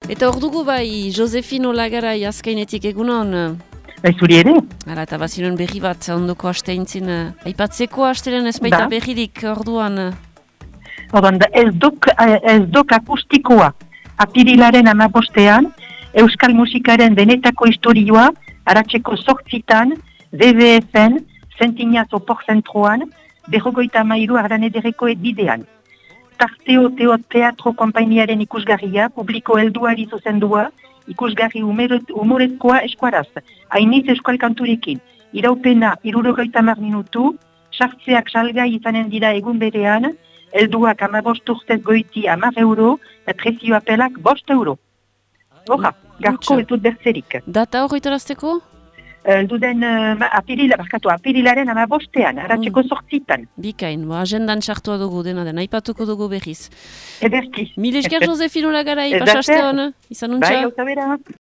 Eta hor dugu bai, Josefino Lagarai azkainetik egunon. Bai, zuri ere? Hala, eta bazinen berri bat, ondoko asteintzin, aipatzeko astelen ez baita berririk orduan. Orduan, ez dok akustikoa apirilaren 15ean, Euskal Musikaren benetako historioa, aratzeko 8 WWF-en, Zentinazo porzentroan, 53 Ardan Ederreko bidean. Tarteo Teatro Konpainiaren ikusgarria, publiko helduari zuzendua, ikusgarri humorezkoa eskuaraz, hainiz eskual kanturekin. Iraupena 70 minutu, sartzeak salgai izanen dira egun berean, helduak 15 urtez goiti 10 euro, eta prezio apelak 5 euro. Horra, garko ez dut bertzerik. Data hori itarazteko? Duden apirilaren 15ean, aratzeko 8. Bikain, agendan txartua dugu dena den, aipatuko dugu berriz. Ederki. Mil esker Josefino Lagarai, pasaste hona, izan untxa. Bai, gauza bera.